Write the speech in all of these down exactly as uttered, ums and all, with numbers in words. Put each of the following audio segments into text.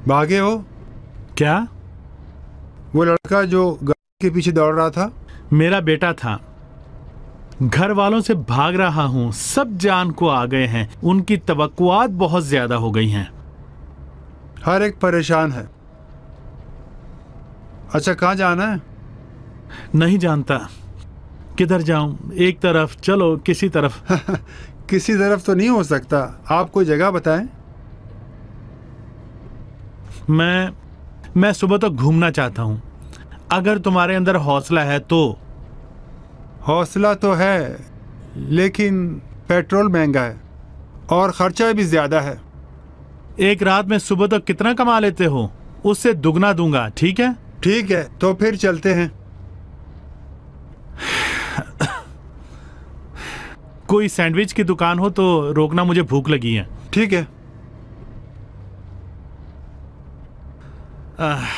भागे हो? क्या? वो लड़का जो गाड़ी के पीछे दौड़ रहा था? मेरा बेटा था। घर वालों से भाग रहा हूं, सब जान को आ गए हैं, उनकी तवक्कुआत बहुत ज्यादा हो गई हैं। हर एक परेशान है। अच्छा, कहाँ जाना है? नहीं जानता किधर जाऊं। एक तरफ चलो, किसी तरफ। किसी तरफ तो नहीं हो सकता, आप कोई जगह बताएं। मैं मैं सुबह तक घूमना चाहता हूं, अगर तुम्हारे अंदर हौसला है तो। हौसला तो है, लेकिन पेट्रोल महंगा है और खर्चा भी ज्यादा है। एक रात में सुबह तक कितना कमा लेते हो? उससे दुगना दूंगा, ठीक है? ठीक है, तो फिर चलते हैं। कोई सैंडविच की दुकान हो तो रोकना, मुझे भूख लगी है। ठीक है। आह।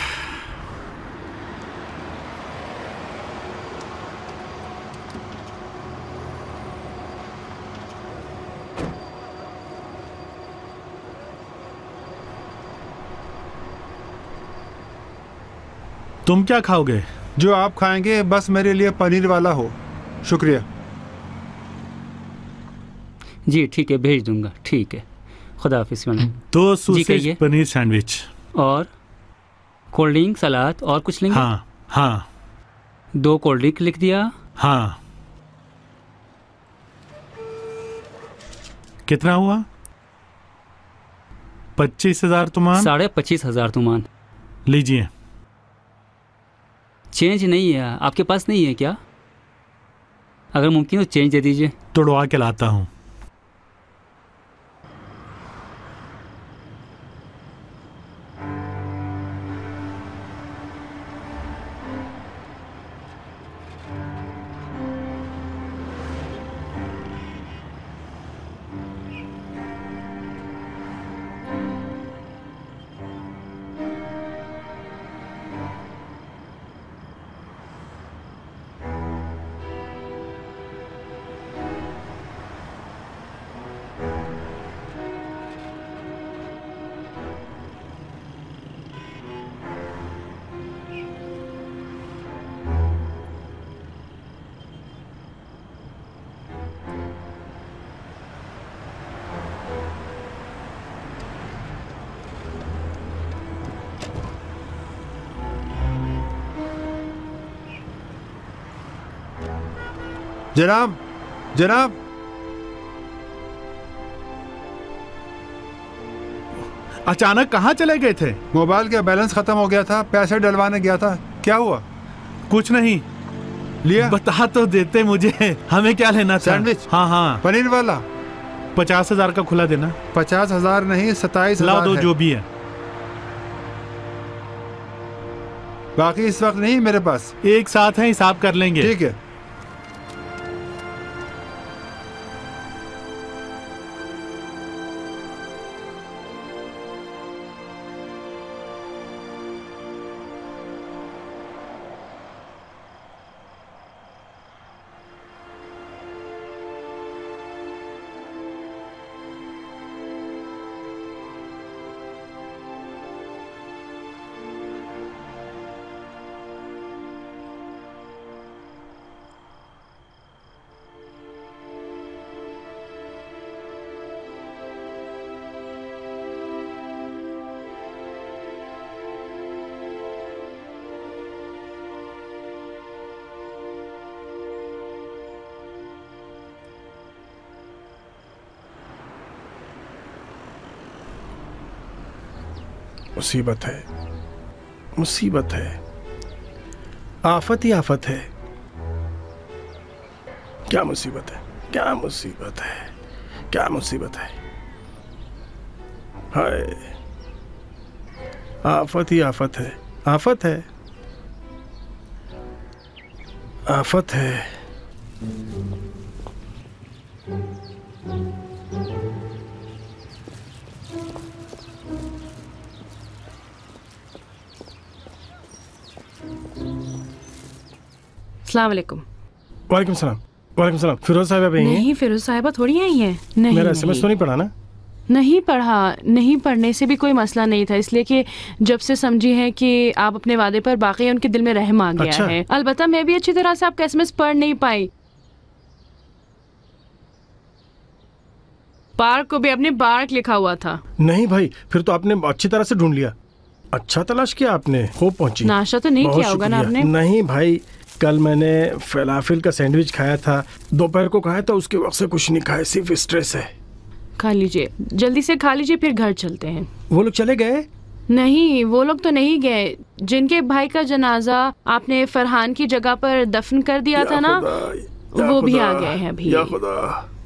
तुम क्या खाओगे? जो आप खाएंगे, बस मेरे लिए पनीर वाला हो। शुक्रिया। जी ठीक है, भेज दूंगा। ठीक है, खुदा हाफिज़ मैडम। दो सूसेज पनीर सैंडविच और कोल्ड ड्रिंक, सलाद और कुछ लेंगे? हाँ हाँ। दो कोल्ड ड्रिंक लिख दिया। हाँ। कितना हुआ? पच्चीस हजार तुमान। साढ़े पच्चीस हजार तुमान। लीजिए। चेंज नहीं है आपके पास? नहीं है क्या? अगर मुमकिन हो चेंज दे दीजिए। तोड़वा के लाता हूँ। जनाब, जनाब। अचानक कहाँ चले गए थे? मोबाइल का बैलेंस खत्म हो गया था, पैसे डलवाने गया था। क्या हुआ? कुछ नहीं। लिया? बता तो देते मुझे, हमें क्या लेना था? सैंडविच? हाँ हाँ। पनीर वाला? पचास हजार का खुला देना। पचास हजार नहीं, सताईस हजार। लाओ दो, जो भी है। बाकी इस वक्त नहीं मेरे पास। एक साथ है, हिसाब कर लेंगे। ठीक है। मुसीबत है, मुसीबत है, आफत ही आफत है। क्या मुसीबत है, क्या मुसीबत है, क्या मुसीबत है। हाय, आफत ही आफत है, आफत है, आफत है। अस्सलाम वालेकुम। वालेकुम सलाम। वालेकुम सलाम। फिरोज साहिबा भी नहीं, फिरोज साहिबा थोड़ी आई हैं। नहीं, मेरा एसएमएस तो नहीं पढ़ा ना? नहीं पढ़ा, नहीं पढ़ने से भी कोई मसला नहीं था, इसलिए कि जब से समझी है कि आप अपने वादे पर बाकी हैं, उनके दिल में रहम आ गया अच्छा। है। अलबत्ता मैं भी अच्छी तरह से आपका एसएमएस पढ़ नहीं पाई। पार्क को भी अपने बार्क लिखा हुआ था। नहीं भाई, फिर तो आपने अच्छी तरह से ढूंढ लिया, अच्छा तलाश किया आपने, हो पहुंची। नाश्ता तो नहीं बहुत किया होगा ना शुक्रिया। आपने? नहीं भाई, कल मैंने फलाफिल का सैंडविच खाया था, दोपहर को खाया था, उसके वक्त से कुछ नहीं खाया, सिर्फ स्ट्रेस है। खा लीजिए, जल्दी से खा लीजिए, फिर घर चलते हैं। वो लोग चले गए? नहीं, वो लोग तो नहीं गए। जिनके भाई का जनाजा आपने फरहान की जगह पर दफन कर दिया था ना, वो भी आ गए हैं अभी। या खुदा,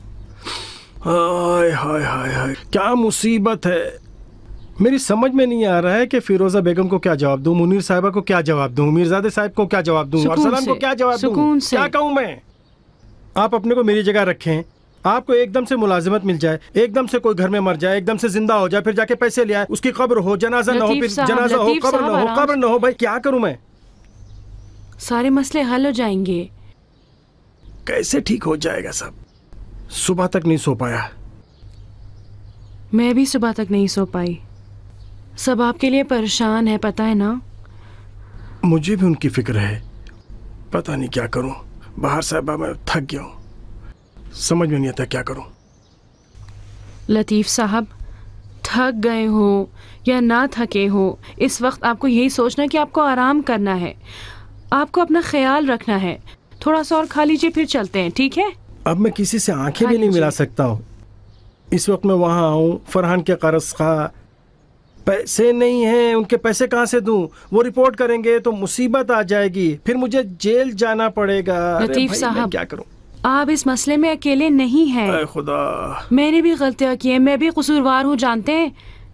हाय हाय हाय हाय, क्या मुसीबत है। मेरी समझ में नहीं आ रहा है कि फिरोजा बेगम को क्या जवाब दूं, मुनीर साहिबा को क्या जवाब दूं, मीरजादे साहब को क्या जवाब दूं, सुकून अरसलान को से, क्या जवाब दूं, सुकून से। क्या कहूं मैं। आप अपने को मेरी जगह रखें, आपको एकदम से मुलाजिमत मिल जाए, एकदम से कोई घर में मर जाए, एकदम से जिंदा हो जाए, फिर जाके पैसे ले आए, उसकी कब्र हो, जनाजा ना हो, लतीफ फिर साहब, जनाजा हो, लतीफ कब्र ना साहब, हो, आराम कब्र ना हो, भाई क्या करूं मैं। सारे मसले हल हो जाएंगे। कैसे ठीक हो जाएगा सब। सुबह तक नहीं सो पाया। मैं भी सुबह तक नहीं सो पाई। सब आपके लिए परेशान है, पता है ना? मुझे भी उनकी फिक्र है, पता नहीं क्या करूं। बाहर साहबा मैं थक गया हूं, समझ में नहीं आता क्या करूं। लतीफ साहब, थक गए हो या ना थके हो, इस वक्त आपको यही सोचना कि आपको आराम करना है, आपको अपना ख्याल रखना है। थोड़ा सा और खा लीजिए, फिर चलते हैं, ठीक है? अब मैं किसी से आंखें खा भी नहीं लीजिए। मिला सकता हूँ। इस वक्त मैं वहां आऊं, फरहान के कर्ज खा, पैसे नहीं हैं, उनके पैसे कहाँ से दूं? वो रिपोर्ट करेंगे तो मुसीबत आ जाएगी, फिर मुझे जेल जाना पड़ेगा। अरे लतीफ भाई, मैं साहब, क्या करूं? आप इस मसले में अकेले नहीं हैं। ऐ खुदा, मैंने भी गलतियां की हैं, मैं भी कसूरवार हूँ, जानते हैं।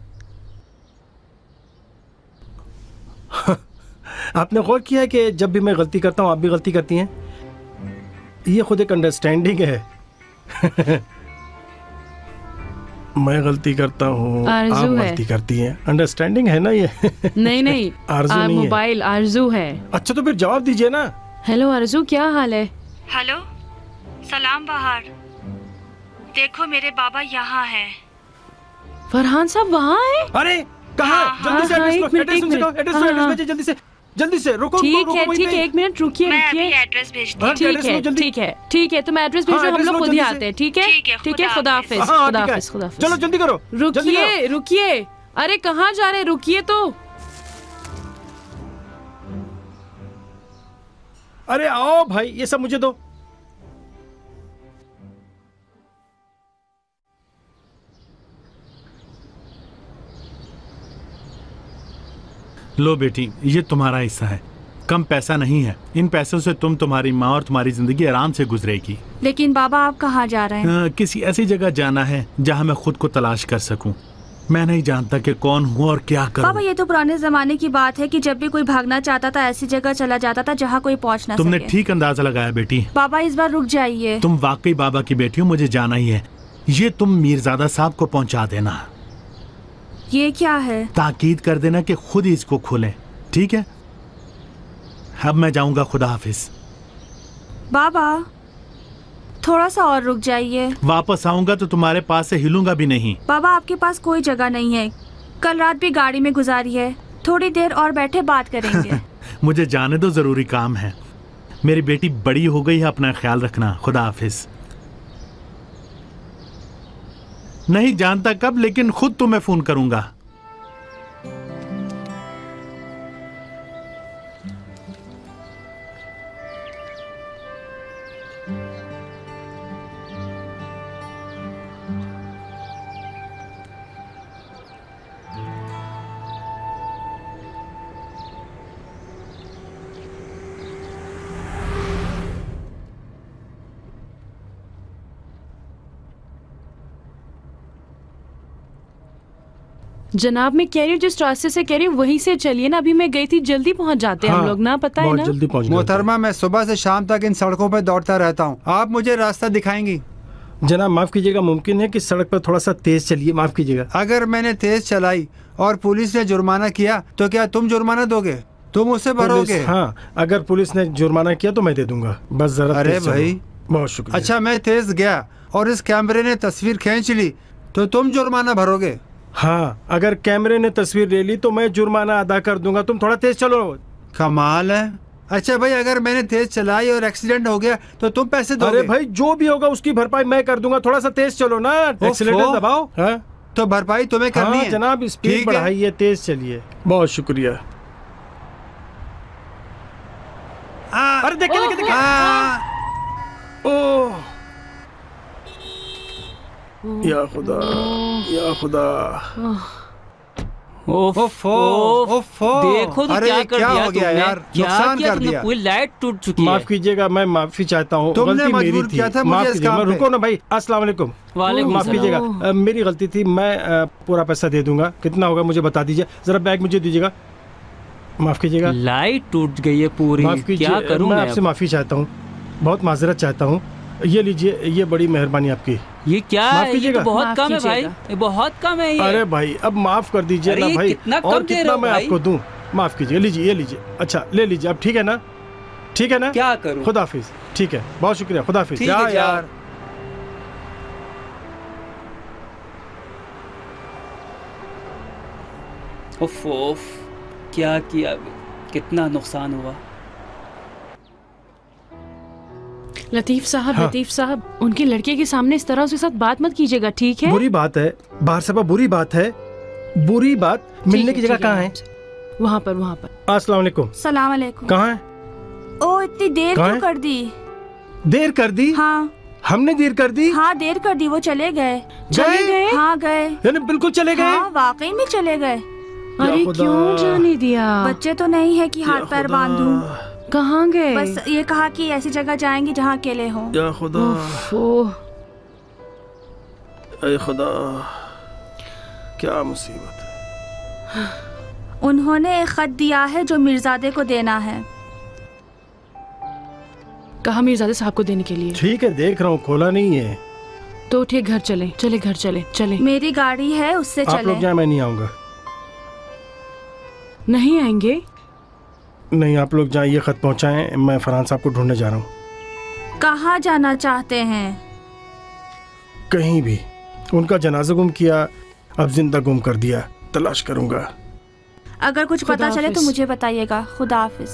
आपने गौर किया है कि जब भी मैं गलती करता हूँ आप भी गलती करती हैं? ये खुद एक अंडरस्टैंडिंग है। मैं गलती करता हूँ, आप आरज़ू है। गलती करती हैं, अंडरस्टैंडिंग है ना ये? नहीं नहीं, आरज़ू आ, नहीं है। मोबाइल आरजू है। अच्छा तो फिर जवाब दीजिए ना। हेलो आरजू, क्या हाल है? हेलो, सलाम बाहर। देखो मेरे बाबा यहाँ हैं। फरहान साहब वहाँ हैं? अरे कहाँ? हाँ, जल्दी से हाँ, एड्रेस एक लो, मिनट, एड्रेस एक मुझे कहो, मिनट। एड्रेस हाँ, लो, एड्रेस हाँ। भेजिए जल्दी से, जल्दी से रुको, ठीक रुको, है रुको, ठीक वहीं है, पे। एक मिनट रुकिए मैं अभी रुकिए। एड्रेस भेजती हाँ, हूँ। ठीक एड्रेस लो है जल्दी। ठीक है ठीक है, तुम एड्रेस भेजो, हाँ, हम एड्रेस लोग लो खुद ही जल्दी से। आते हैं, ठीक है? ठीक है, ठीक है, खुदा खुदा हाफिज। हाफिज, हाँ, खुदा ठीक है। हाफिज, खुदा हाफिज। चलो जल्दी करो, जल्दी करो। रुकिए रुकिए, अरे कहाँ जा रहे, रुकिए तो। अरे आओ भाई, ये सब मुझे दो। लो बेटी, ये तुम्हारा हिस्सा है, कम पैसा नहीं है। इन पैसों से तुम, तुम्हारी माँ और तुम्हारी जिंदगी आराम से गुजरेगी। लेकिन बाबा आप कहाँ जा रहे हैं? अ, किसी ऐसी जगह जाना है जहाँ मैं खुद को तलाश कर सकूं। मैं नहीं जानता कि कौन हूँ और क्या बाबा करूं। ये तो पुराने जमाने की बात है कि जब भी कोई भागना चाहता था ऐसी जगह चला जाता था जहाँ कोई पहुँच ना तुमने सके। ठीक अंदाजा लगाया बेटी, बाबा इस बार रुक जाइए। तुम वाकई बाबा की बेटी हो, मुझे जाना ही है। ये तुम मीरजादा साहब को पहुंचा देना, ये क्या है? ताकीद कर देना कि खुद ही इसको खोलें, ठीक है? अब मैं जाऊंगा, खुदा हाफिज। बाबा थोड़ा सा और रुक जाइए। वापस आऊंगा तो तुम्हारे पास से हिलूंगा भी नहीं। बाबा आपके पास कोई जगह नहीं है, कल रात भी गाड़ी में गुजारी है, थोड़ी देर और बैठे बात करेंगे। मुझे जाने दो, जरूरी काम है। मेरी बेटी बड़ी हो गई है, अपना ख्याल रखना। खुदा हाफिज। नहीं जानता कब, लेकिन खुद तुम्हें फोन करूंगा। जनाब मैं कह रही हूँ जिस रास्ते से कह रही हूँ वहीं से चलिए ना, अभी मैं गई थी, जल्दी पहुँच जाते हैं हम हाँ, लोग ना, पता है बहुत ना? जल्दी पहुंच गए। मोहतरमा, मैं सुबह से शाम तक इन सड़कों पर दौड़ता रहता हूँ, आप मुझे रास्ता दिखाएंगी? जनाब माफ कीजिएगा, मुमकिन है कि सड़क पर थोड़ा सा तेज चलिए, माफ कीजिएगा। अगर मैंने तेज चलाई और पुलिस ने जुर्माना किया तो क्या तुम जुर्माना दोगे? तुम उसे भरोगे? पुलिस- हाँ, अगर पुलिस ने जुर्माना किया तो मैं दे दूंगा, बस जरा अरे तेज चलो। भाई। बहुत शुक्रिया। अच्छा, मैं तेज गया और इस कैमरे ने तस्वीर खींच ली तो तुम जुर्माना भरोगे? हाँ, अगर कैमरे ने तस्वीर ले ली तो मैं जुर्माना अदा कर दूंगा। तुम थोड़ा तेज चलो। कमाल है। अच्छा भाई, अगर मैंने तेज चलाई और एक्सीडेंट हो गया तो तुम पैसे दोगे? अरे भाई, जो भी होगा उसकी भरपाई मैं कर दूंगा। थोड़ा सा तेज चलो ना, एक्सीलेटर दबाओ। हाँ? तो भरपाई तुम्हें करनी हाँ, है जनाब, स्पीड बढ़ाइए, तेज चलिए। बहुत शुक्रिया। अरे देखे देखे देखे। ओह या खुदा, या खुदा। ओफ, ओफो, ओफ, ओफो। देखो तो अरे क्या कर क्या दिया हो गया तुमने? यार? क्या नुकसान किया कर तुमने? दिया। पूरी लाइट टूट चुकी है। माफ कीजिएगा, मैं माफी चाहता हूँ। तुमने गलती मेरी मजबूर थी। किया था मुझे माफ इस कीजिएगा। काम पे। रुको ना भाई। अस्सलाम वालेकुम। वालेकुम माफ सलाम। कीजिएगा, अ, मेरी गलती थी। मैं अ, पूरा पैसा दे दूंगा। कितना होगा मुझे बता दीजिए। जरा बैग मुझे दीजिएगा। माफ कीजिएगा। लाइट टूट गई है पूरी। माफ कीजिए, क्या करूं मैं मैं आपसे अब? माफी चाहता हूँ। बहुत माजरत चाहता हूँ। ये लीजिए, ये बड़ी मेहरबानी आपकी। ये क्या माफ है? ये कीजिएगा। तो बहुत माफ कम है भाई। कीजिएगा। ये बहुत कम है ये। अरे भाई, अब माफ कर दीजिए अरे ना ये भाई। कितना कम और दे रहे कितना हो मैं भाई? आपको दूं? माफ कीजिए। लीजिए, ये लीजिए। अच्छा, ले लीजिए। अब ठीक है ना? ठीक है ना? क्या करूं? खुदा हाफिज। ठीक है, बहुत शुक्रिया। खुदा हाफिज। ठीक है, जा जाओ। यार। उफ उफ, क्या किया? कितना नुकसान हुआ। लतीफ साहब, हाँ। लतीफ साहब, उनके लड़के के सामने इस तरह उसके साथ बात मत कीजिएगा, ठीक है? बुरी बात है बाहर साहबा, बुरी बात है। बुरी बात। मिलने की जगह कहाँ है? वहाँ पर, वहाँ पर। अस्सलाम वालेकुम। सलाम अलैकुम। कहाँ है? ओ, इतनी देर कहाँ क्यों है? कर दी? देर कर दी? हाँ हमने देर कर दी? हाँ, देर कर दी। वो चले गए। चले गए? हाँ गए। यानी बिल्कुल चले गए? हाँ, वाकई में चले गए। अरे खुदा। क्यों जाने दिया? बच्चे तो नहीं है कि हाथ पैर बांधूं। कहाँ गए? बस ये कहा कि ऐसी जगह जाएंगे जहाँ अकेले हों। या खुदा, ओह, ऐ खुदा, क्या मुसीबत है। उन्होंने एक खत दिया है जो मिर्जादे को देना है। कहा मीरजादे साहब को देने के लिए। ठीक है, देख रहा हूँ, खोला नहीं है। तो उठिए, घर चले, चले घर चले, चले। मेरी गाड़ी है, उससे आप लोग चले। जाए, मैं नहीं आऊंगा। नहीं आएंगे? नहीं, आप लोग जाए, ये खत पहुंचाएं। मैं फरहान साहब को ढूंढने जा रहा हूँ। कहाँ जाना चाहते हैं? कहीं भी। उनका जनाजा गुम किया, अब जिंदा गुम कर दिया। तलाश करूंगा। अगर कुछ खुदा पता चले तो हाफिज। मुझे बताइएगा। खुदा हाफिज।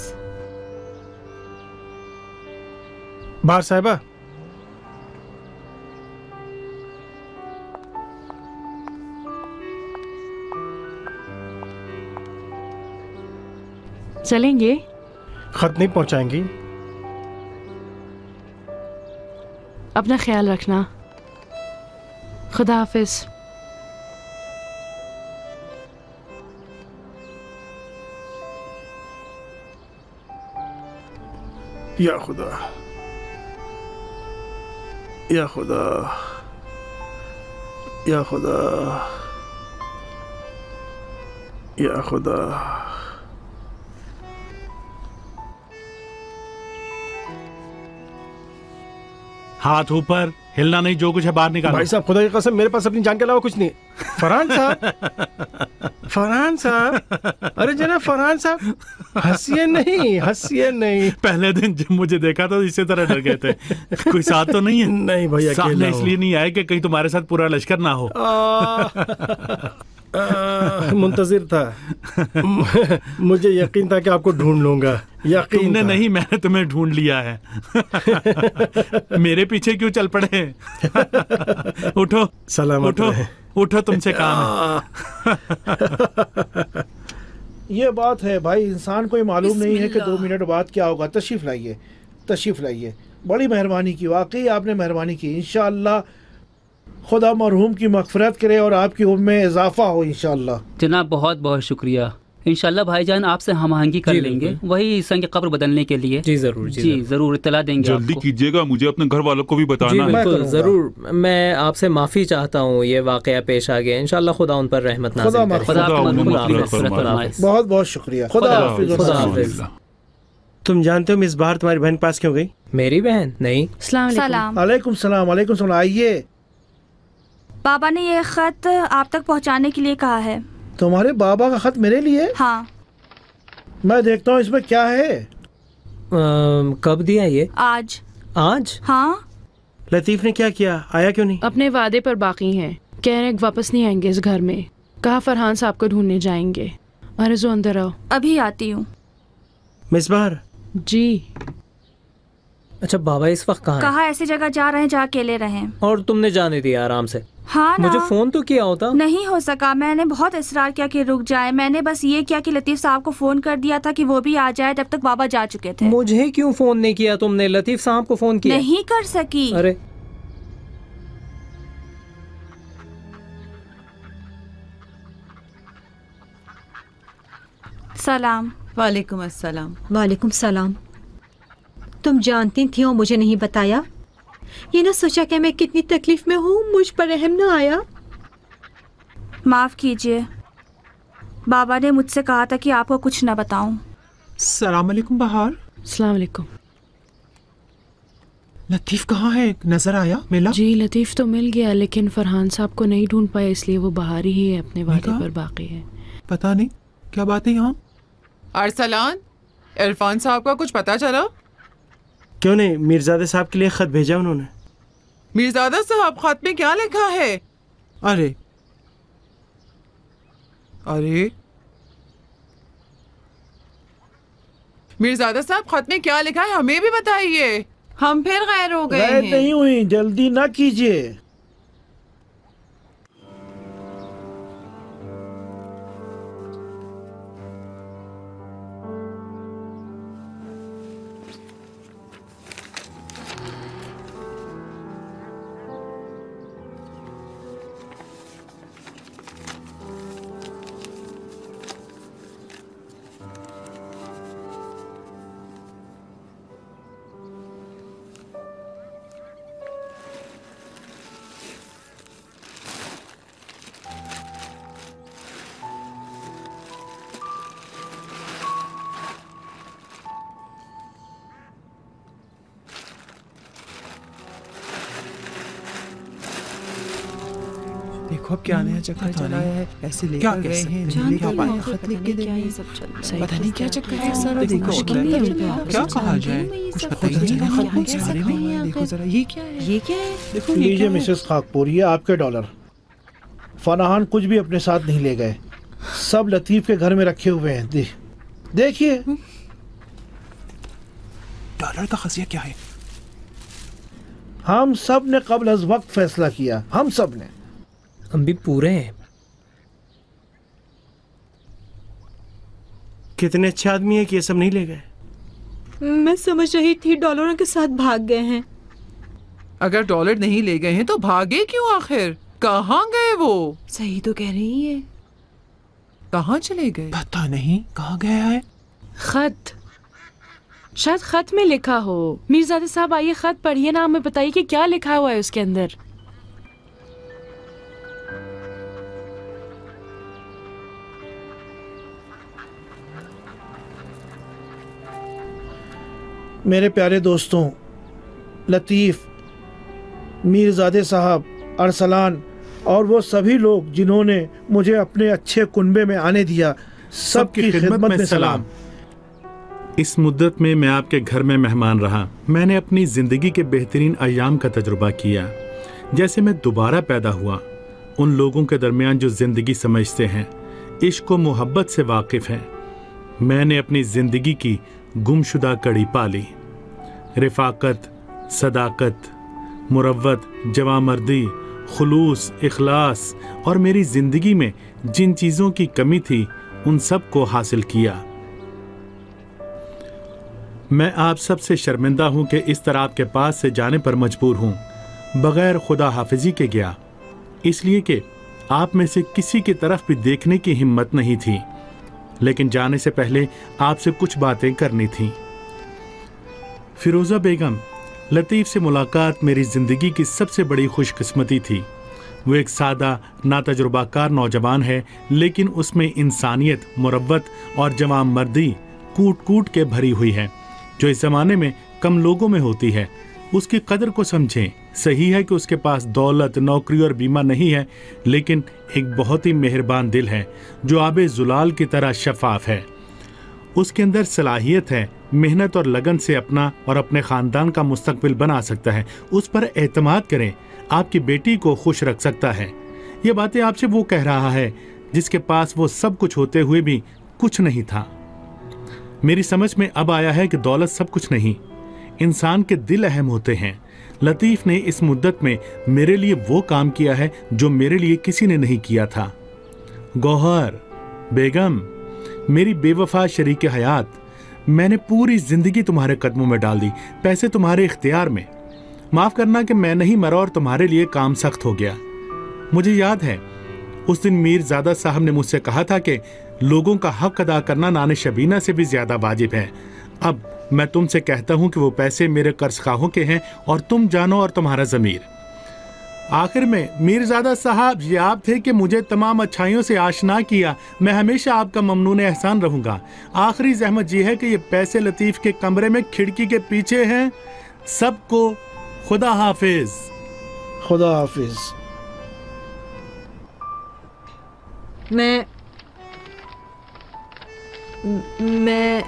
बाहर साहिबा, चलेंगे? खत नहीं पहुंचाएंगी? अपना ख्याल रखना। खुदा हाफिज। या खुदा, या खुदा, या खुदा, या खुदा। हाथ ऊपर, हिलना नहीं, जो कुछ है बाहर निकालो। भाई साहब, खुदा की कसम, मेरे पास अपनी जान के अलावा कुछ नहीं। फरहान साहब, फरहान साहब, अरे जना फरहान साहब, हंसिए नहीं, हंसिए नहीं। पहले दिन जब मुझे देखा तो इसी तरह डर गए थे। कोई साथ तो नहीं है? नहीं भैया, सामने अकेला हूँ। इसलिए नहीं आए कि कहीं तुम्हारे साथ पूरा लश्कर ना हो। आ, मुंतजिर था। मुझे यकीन था कि आपको ढूंढ लूंगा। यकीन तुमने था। नहीं, मैंने तुम्हें ढूंढ लिया है। मेरे पीछे क्यों चल पड़े? उठो, सलामत उठो, रहे। उठो, तुमसे काम है। ये बात है भाई, इंसान को ही मालूम नहीं है कि दो मिनट बाद क्या होगा। तशरीफ लाइए, तशरीफ लाइए। बड़ी मेहरबानी की, वाकई आपने मेहरबानी की। इंशाअल्लाह खुदा मरहूम की मगफरत करे और आपकी उम्र में इजाफा हो इंशाअल्लाह। जनाब बहुत बहुत शुक्रिया। इंशाल्लाह भाईजान आपसे हम आहंगी कर लेंगे, वही संग कब्र बदलने के लिए। जी जरूर, जी, जी जरूर इत्तला देंगे जल्दी आपको। कीजिएगा, मुझे अपने घर वालों को भी जी बताना है। बिल्कुल जरूर। मैं आपसे माफ़ी चाहता हूँ, ये वाकया पेश आ गया। इंशाल्लाह खुदा उन पर रहमत नाज़िल खुदा करे। खुदा आपकी खुदा मग़फ़िरत मग़फ़िरत फरमाए। फरमाए। बहुत बहुत शुक्रिया। खुदा खुदा हाफिज़। खुदा खुदा हाफिज़। तुम जानते हो मिस बाहर तुम्हारी बहन पास क्यों गई? मेरी बहन नहीं। अस्सलाम वालेकुम। सलाम। वालेकुम सलाम। वालेकुम सलाम। आइए। बाबा ने ये खत आप तक पहुंचाने के लिए कहा है। तुम्हारे बाबा का खत मेरे लिए? हाँ। मैं देखता हूँ इसमें क्या है। अम, कब दिया ये? आज। आज? हाँ। लतीफ ने क्या किया? आया क्यों नहीं? अपने वादे पर बाकी हैं। कह रहे वापस नहीं आएंगे इस घर में। कहा फरहान साहब को ढूंढने जाएंगे। आरज़ू अंदर आओ। अभी आती हूँ। मिसबार जी। अच्छा बाबा इस वक्त कहाँ हैं? कहा ऐसी जगह जा रहे हैं जहाँ अकेले रहें। और तुमने जाने दिया आराम से? हाँ ना। मुझे फोन तो किया होता। नहीं हो सका, मैंने बहुत इसरार किया कि रुक जाए। मैंने बस ये किया कि लतीफ साहब को फोन कर दिया था कि वो भी आ जाए, तब तक बाबा जा चुके थे। मुझे क्यों फोन नहीं किया तुमने? लतीफ साहब को फोन किया? नहीं कर सकी। अरे सलाम। वालेकुम अस्सलाम। वालेकुम सलाम। तुम जानती थी और मुझे नहीं बताया? ये ना सोचा कि मैं कितनी तकलीफ में हूँ, मुझ पर रहम ना आया। माफ कीजिए, बाबा ने मुझसे कहा था कि आपको कुछ न बताऊं। सलाम अलैकुम बहार। सलाम अलैकुम। लतीफ कहाँ है? नजर आया? मिला? जी लतीफ तो मिल गया, लेकिन फरहान साहब को नहीं ढूंढ पाए, इसलिए वो बाहर ही है, अपने वादे पर बाकी है। पता नहीं क्या बात है यहाँ। अरसलान, इरफान साहब का कुछ पता चला? क्यों नहीं, मीरजादे साहब के लिए खत भेजा उन्होंने। मीरजादा साहब, खत में क्या लिखा है? अरे अरे मीरजादा साहब, खत में क्या लिखा है हमें भी बताइए। हम फिर गैर हो गए गैर हैं। नहीं हुई, जल्दी ना कीजिए। देखो अब क्या नया चक्कर चला है। ऐसे लेकर गए हैं, क्या पाए खत लिख के देंगे। पता नहीं क्या चक्कर है सारा। देखो क्या कहा जाए, कुछ पता ही नहीं चला। खत में सारे में देखो जरा, ये क्या है? ये क्या है? देखो लीजिए मिसेस खाकपुर, ये आपके डॉलर। फनाहान कुछ भी अपने साथ नहीं ले गए, सब लतीफ के घर में रखे हुए हैं। दे, देखिए। डॉलर का खजिया क्या है? हम सब ने कब्ल अज वक्त फैसला किया, हम सब ने। हम भी पूरे हैं। कितने अच्छे आदमी है कि ये सब नहीं ले गए। मैं समझ रही थी डॉलरों के साथ भाग गए हैं। अगर डॉलर नहीं ले गए हैं तो भागे क्यों आखिर? कहाँ गए वो? सही तो कह रही है। कहाँ चले गए? पता नहीं कहाँ गया है। खत, शायद खत में लिखा हो। मीरजादे साहब आइए, खत पढ़िए ना, हमें बताइए कि क्या लिखा हुआ है उसके अंदर। मेरे प्यारे दोस्तों, लतीफ़, मीरजादे साहब, अरसलान और वो सभी लोग जिन्होंने मुझे अपने अच्छे कुनबे में आने दिया, सबकी खिदमत में सलाम। इस मुद्दत में मैं आपके घर में मेहमान रहा। मैंने अपनी ज़िंदगी के बेहतरीन अयाम का तजुर्बा किया। जैसे मैं दोबारा पैदा हुआ, उन लोगों के दरमियान जो ज़िंदगी समझते हैं, इश्क व मोहब्बत से वाकिफ़ हैं। मैंने अपनी ज़िंदगी की गुमशुदा कड़ी पाली। रिफाकत, सदाकत, मुरव्वत, जवामर्दी, खुलूस, इखलास और मेरी ज़िंदगी में जिन चीज़ों की कमी थी उन सब को हासिल किया। मैं आप सब से शर्मिंदा हूं कि इस तरह आपके पास से जाने पर मजबूर हूं, बगैर खुदा हाफिजी के गया, इसलिए कि आप में से किसी की तरफ भी देखने की हिम्मत नहीं थी। लेकिन जाने से पहले आपसे कुछ बातें करनी थीं। फिरोज़ा बेगम, लतीफ़ से मुलाकात मेरी ज़िंदगी की सबसे बड़ी खुशकिस्मती थी। वो एक सादा, नातजुर्बाकार नौजवान है, लेकिन उसमें इंसानियत, मुरव्वत और जवान मर्दी कूट कूट के भरी हुई है, जो इस ज़माने में कम लोगों में होती है। उसकी कदर को समझें। सही है कि उसके पास दौलत, नौकरी और बीमा नहीं है, लेकिन एक बहुत ही मेहरबान दिल है जो आबे जुलाल की तरह शफाफ है। उसके अंदर सलाहियत है, मेहनत और लगन से अपना और अपने ख़ानदान का मुस्तकबिल बना सकता है। उस पर एतमाद करें, आपकी बेटी को खुश रख सकता है। ये बातें आपसे वो कह रहा है जिसके पास वो सब कुछ होते हुए भी कुछ नहीं था। मेरी समझ में अब आया है कि दौलत सब कुछ नहीं, इंसान के दिल अहम होते हैं। लतीफ़ ने इस मुद्दत में मेरे लिए वो काम किया है जो मेरे लिए किसी ने नहीं किया था। गौहर बेगम, मेरी बेवफा शरीक हयात, मैंने पूरी जिंदगी तुम्हारे कदमों में डाल दी, पैसे तुम्हारे इख्तियार में। माफ करना कि मैं नहीं मरा और तुम्हारे लिए काम सख्त हो गया। मुझे याद है उस दिन मीरजादा साहब ने मुझसे कहा था कि लोगों का हक अदा करना नाने शबीना से भी ज्यादा वाजिब है। अब मैं तुमसे कहता हूं कि वो पैसे मेरे कर्जखाहों के हैं और तुम जानो और तुम्हारा ज़मीर। आखिर में मीरजादा साहब, ये आप थे कि मुझे तमाम अच्छाइयों से आशना किया। मैं हमेशा आपका ममनून एहसान रहूंगा। आखिरी जहमत ये है कि ये पैसे लतीफ़ के कमरे में खिड़की के पीछे हैं। सबको खुदा हाफिज। खुदा हाफिज। मैं मैं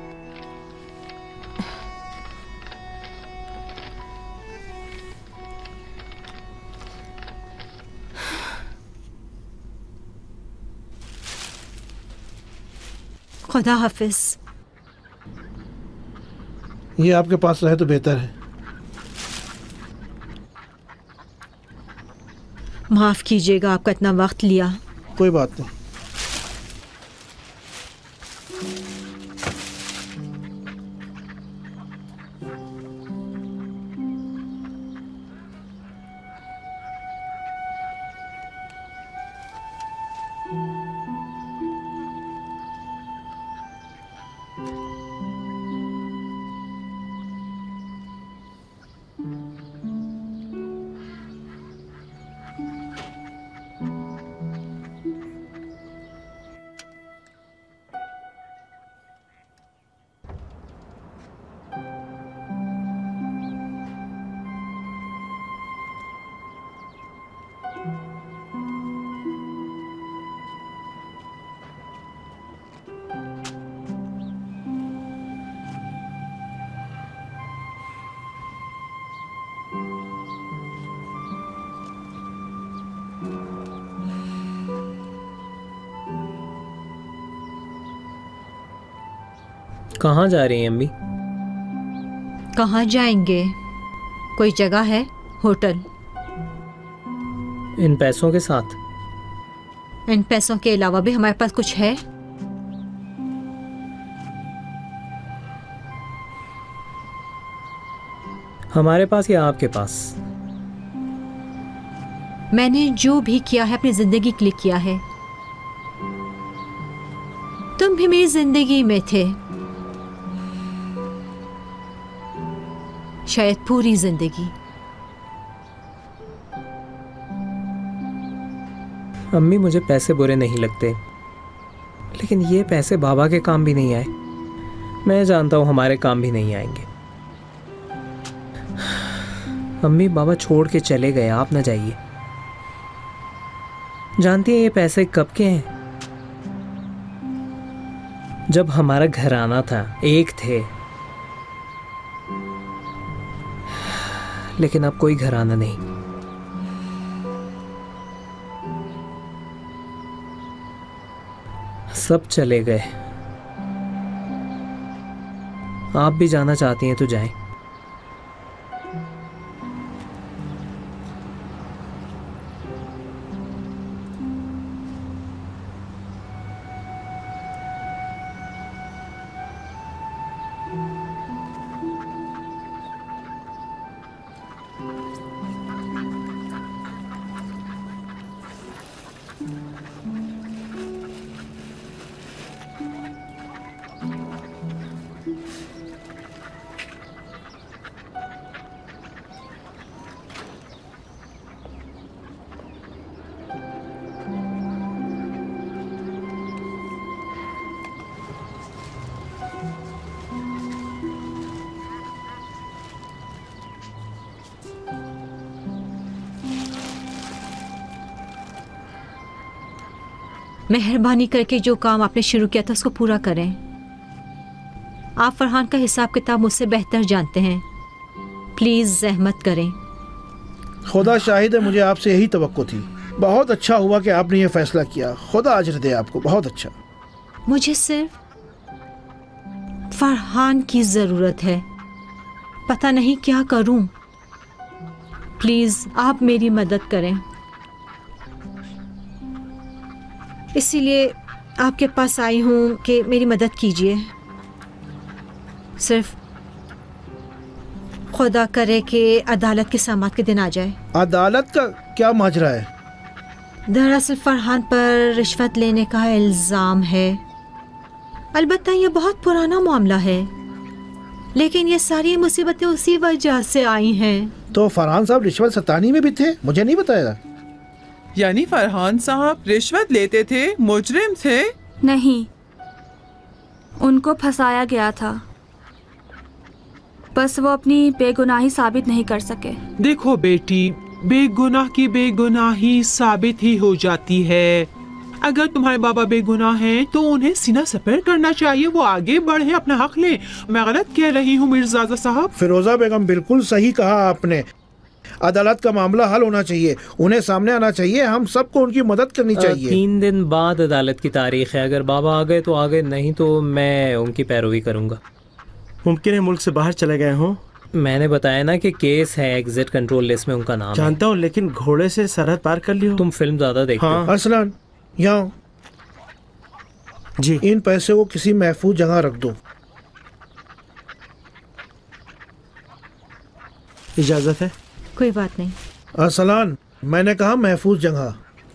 खुदा हाफिज। ये आपके पास रहे तो बेहतर है। माफ कीजिएगा आपका इतना वक्त लिया। कोई बात नहीं। कहाँ जा रही हैं अम्मी? कहाँ जाएंगे? कोई जगह है? होटल। इन पैसों के साथ? इन पैसों के अलावा भी हमारे पास कुछ है? हमारे पास या आपके पास? मैंने जो भी किया है अपनी जिंदगी के लिए किया है। तुम भी मेरी जिंदगी में थे, शायद पूरी जिंदगी। अम्मी, मुझे पैसे बुरे नहीं लगते, लेकिन ये पैसे बाबा के काम भी नहीं आए। मैं जानता हूं हमारे काम भी नहीं आएंगे। अम्मी, बाबा छोड़ के चले गए, आप ना जाइए। जानती हैं ये पैसे कब के हैं? जब हमारा घराना था, एक थे, लेकिन अब कोई घराना नहीं। सब चले गए। आप भी जाना चाहती हैं तो जाएं। मेहरबानी करके जो काम आपने शुरू किया था उसको पूरा करें। आप फरहान का हिसाब किताब मुझसे बेहतर जानते हैं, प्लीज जहमत करें। खुदा शाहिद है, मुझे आपसे यही तवक्को थी। बहुत अच्छा हुआ कि आपने ये फैसला किया। खुदा अजर दे आपको, बहुत अच्छा। मुझे सिर्फ फरहान की जरूरत है, पता नहीं क्या करूं। प्लीज आप मेरी मदद करें, इसीलिए आपके पास आई हूं कि मेरी मदद कीजिए। सिर्फ खुदा करे कि अदालत के समात के दिन आ जाए। अदालत का क्या माजरा है? दरअसल फरहान पर रिश्वत लेने का इल्ज़ाम है। अलबत्ता ये बहुत पुराना मामला है, लेकिन ये सारी मुसीबतें उसी वजह से आई हैं। तो फरहान साहब रिश्वत सतानी में भी थे, मुझे नहीं बताया। यानी फरहान साहब रिश्वत लेते थे, मुजरिम थे? नहीं, उनको फंसाया गया था, बस वो अपनी बेगुनाही साबित नहीं कर सके। देखो बेटी, बेगुनाह की बेगुनाही साबित ही हो जाती है। अगर तुम्हारे बाबा बेगुनाह हैं तो उन्हें सीना सपर करना चाहिए, वो आगे बढ़े, अपना हक ले। मैं गलत कह रही हूँ मिर्जादा साहब? फिरोजा बेगम, बिल्कुल सही कहा आपने। अदालत का मामला हल होना चाहिए, उन्हें सामने आना चाहिए, हम सबको उनकी मदद करनी चाहिए। तीन दिन बाद अदालत की तारीख है, अगर बाबा आ गए तो आ गए, नहीं तो मैं उनकी पैरवी करूँगा। मुमकिन है मुल्क से बाहर चले गए हों। मैंने बताया ना कि केस है, एग्जिट कंट्रोल लिस्ट में उनका नाम जानता हूँ, लेकिन घोड़े से सरहद पार कर लियो। तुम फिल्म ज्यादा देखते हो। हाँ। अरसलान, यहाँ जी, इन पैसे को किसी महफूज जगह रख दो। इजाजत है? कोई बात नहीं। अरसलान, मैंने कहा महफूज जगह।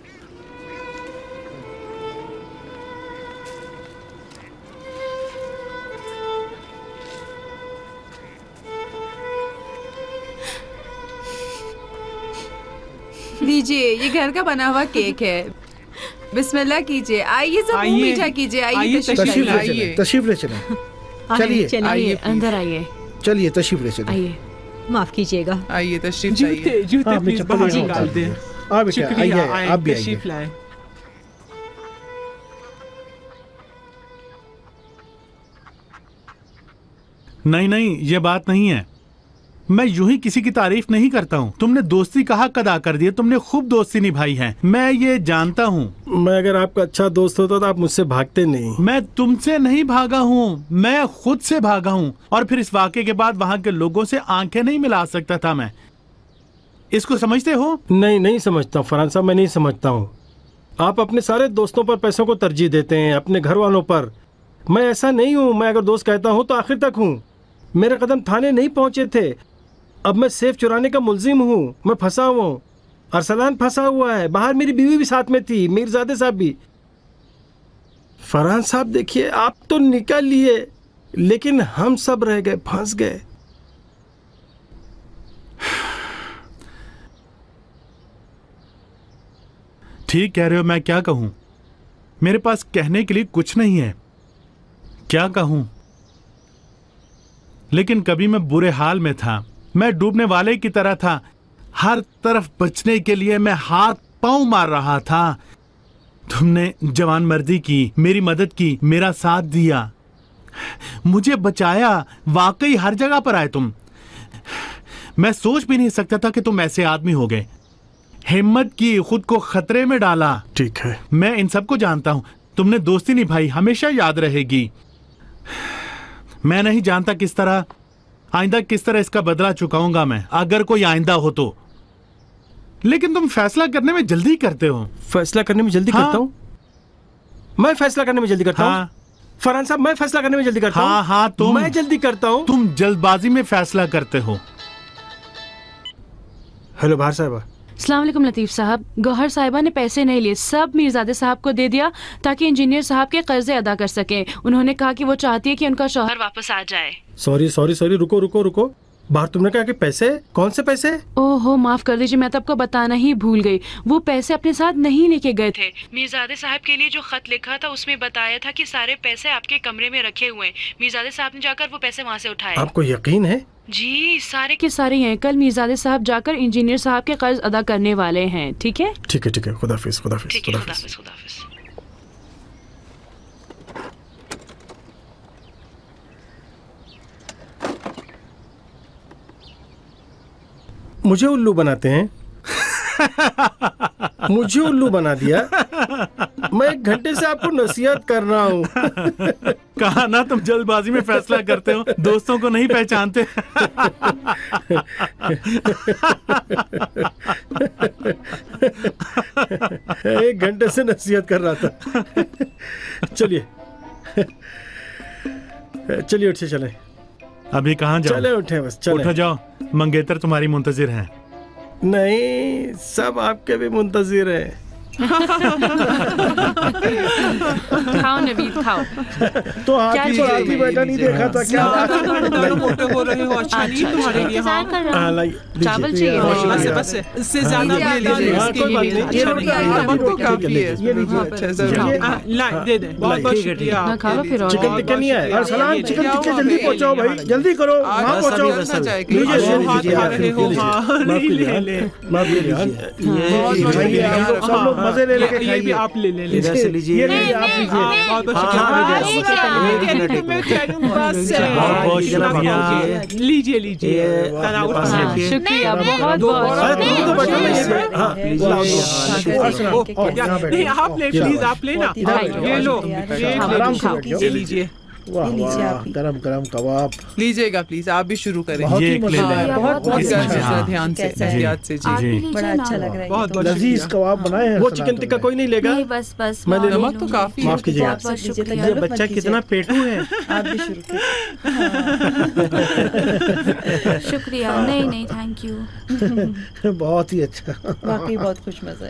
लीजिए, ये घर का बना हुआ केक है, बिस्मिल्लाह कीजिए। आइए सब मुंह मीठा कीजिए। आइए तशरीफ ले चलें, तशरीफ ले चलें। चलिए चलिए अंदर आइए। चलिए तशरीफ ले चलें। आइए, माफ कीजिएगा। आइए तशरीफ जूते जूते प्लीज बाहर निकाल दें। आप बेटा आइए, आप भी तशरीफ लाएं। नहीं नहीं, ये बात नहीं है। मैं यूं ही किसी की तारीफ नहीं करता हूँ। तुमने दोस्ती का हक अदा कर दिया, तुमने खूब दोस्ती निभाई है, मैं ये जानता हूँ। मैं अगर आपका अच्छा दोस्त होता तो आप मुझसे भागते नहीं। मैं तुमसे नहीं भागा हूँ, मैं खुद से भागा हूँ। और फिर इस वाक़े के बाद वहाँ के लोगों से आंखें नहीं मिला सकता था मैं। इसको समझते हो? नहीं नहीं समझता हूँ फरहान साहब, मैं नहीं समझता हूँ। आप अपने सारे दोस्तों पर पैसों को तरजीह देते हैं, अपने घर वालों पर। मैं ऐसा नहीं हूँ। मैं अगर दोस्त कहता हूँ तो आखिर तक हूँ। मेरे कदम थाने नहीं पहुँचे थे, अब मैं सेफ चुराने का मुलजिम हूँ। मैं फंसा हुआ हूँ, अरसलान फंसा हुआ है, बाहर मेरी बीवी भी साथ में थी, मीरजादे साहब भी। फरहान साहब देखिए, आप तो निकल लिए, लेकिन हम सब रह गए, फंस गए। ठीक कह रहे हो, मैं क्या कहूँ? मेरे पास कहने के लिए कुछ नहीं है, क्या कहूँ? लेकिन कभी मैं बुरे हाल में था, मैं डूबने वाले की तरह था। हर तरफ बचने के लिए मैं हाथ पांव मार रहा था। तुमने जवान मर्दी की, मेरी मदद की, मेरा साथ दिया, मुझे बचाया। वाकई हर जगह पर आए तुम। मैं सोच भी नहीं सकता था कि तुम ऐसे आदमी हो गए। हिम्मत की, खुद को खतरे में डाला। ठीक है, मैं इन सबको जानता हूं। तुमने दोस्ती निभाई, हमेशा याद रहेगी। मैं नहीं जानता किस तरह आइंदा किस तरह इसका बदला चुकाऊंगा मैं, अगर कोई आइंदा हो तो। लेकिन तुम फैसला करने में जल्दी करते हो। फैसला करने में जल्दी हाँ? करता हूँ मैं? फैसला करने में जल्दी करता हाँ? हूँ फरहान साहब, मैं फैसला करने में जल्दी करता हूँ। हाँ हाँ, तुम मैं जल्दी करता हूँ। तुम जल्दबाजी में फैसला करते हो। हेलो बाहर साहबा। अस्सलाम वालेकुम लतीफ़ साहब। गौहर साहिबा ने पैसे नहीं लिए, सब मीरजादे साहब को दे दिया ताकि इंजीनियर साहब के कर्जे अदा कर सके। उन्होंने कहा कि वो चाहती है कि उनका शौहर वापस आ जाए। सॉरी सॉरी सॉरी, रुको रुको रुको। बाहर तुमने कहा कि पैसे? कौन से पैसे? ओहो माफ कर दीजिए, मैं तो आपको बताना ही भूल गई। वो पैसे अपने साथ नहीं लेके गए थे। मीरजादे साहब के लिए जो खत लिखा था उसमें बताया था कि सारे पैसे आपके कमरे में रखे हुए हैं। मीरजादे साहब ने जाकर वो पैसे वहाँ से उठाए। आपको यकीन है? जी, सारे के सारे हैं। कल मीरजादे साहब जाकर इंजीनियर साहब के कर्ज अदा करने वाले हैं। ठीक है ठीक है ठीक है, खुदाफिज खुदाफिज खुदाफिज खुदाफिज। मुझे उल्लू बनाते हैं। मुझे उल्लू बना दिया। मैं एक घंटे से आपको नसीहत कर रहा हूँ। कहा ना तुम जल्दबाजी में फैसला करते हो, दोस्तों को नहीं पहचानते। एक घंटे से नसीहत कर रहा था। चलिए चलिए उठ से चले। अभी कहाँ जाओ? चले उठे बस चले। उठो जाओ, मंगेतर तुम्हारी मुंतजिर हैं। नहीं, सब आपके भी मुंतजिर हैं। खाओ नवीद खाओ। तो हाथी पर आदमी बैठा नहीं देखा था क्या? मोटे हो रहे हो, अच्छा नहीं तुम्हारे लिए। हाँ चावल चाहिए? बस बस इससे ज्यादा ले लीजिए, इसके लिए नमक तो काफी है। ये लीजिए, ला दे दे। बहुत बहुत शुक्रिया। खाओ फिर। और चिकन टिक्का नहीं है? अरसलान चिकन टिक्का जल्दी पहुंचाओ भाई, जल्दी करो, वहाँ पहुँचाओ। सब लोग मजे ले लेके खाइए। आप ले ले लीजिए, इधर से लीजिए, ये लीजिए, आप लीजिए। बहुत बहुत शुक्रिया, लीजिए लीजिए, शुक्रिया बहुत बहुत। नहीं आप ले, प्लीज आप लेना, ये लो, ये लीजिए, वाह वाह, गरम गरम कबाब लीजिएगा प्लीज। आप भी शुरू करें। ये एक ले लें। बहुत बहुत ध्यान से, एहतियात से जी। बड़ा अच्छा लग रहा है। बहुत बहुत लजीज कबाब बनाए हैं। वो चिकन टिक्का कोई नहीं लेगा? नहीं बस बस मैं ले नमक तो काफी है। माफ कीजिएगा। बहुत बहुत शुक्रिया। ये बच्चा कितना पेटू है। आप भी शुरू कीजिए। शुक्रिया। नहीं नहीं थैंक यू। बहुत ही अच्छा, वाकई बहुत खुश मजा है।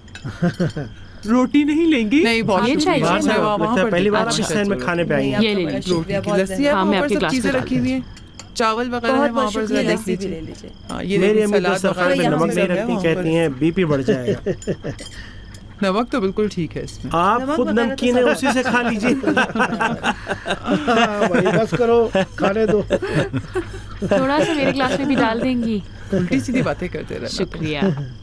रोटी नहीं लेंगी? नहीं बहुत ये चाहिए। पहली बार आप इस शहर में खाने पे आई हैं। ये ले लीजिए। रोटी की लस्सी है, हाँ, मैं वहाँ पर आपके सब ग्लास चीजें में रखी हुई हैं, चावल वगैरह है वहाँ पर, जरा देख लीजिए। हाँ, ये मेरी देखिए, अम्मी सलाद दस्तरखान में वगैरह नमक सब नहीं है रखती, वहाँ कहती पर। हैं बीपी बढ़ जाएगा। नमक तो बिल्कुल ठीक है इसमें। आप खुद नमकीन है, उसी से खा लीजिए। भाई बस करो, खाने दो। थोड़ा सा मेरे ग्लास में भी डाल देंगी? उल्टी सीधी बातें करते रहना। शुक्रिया।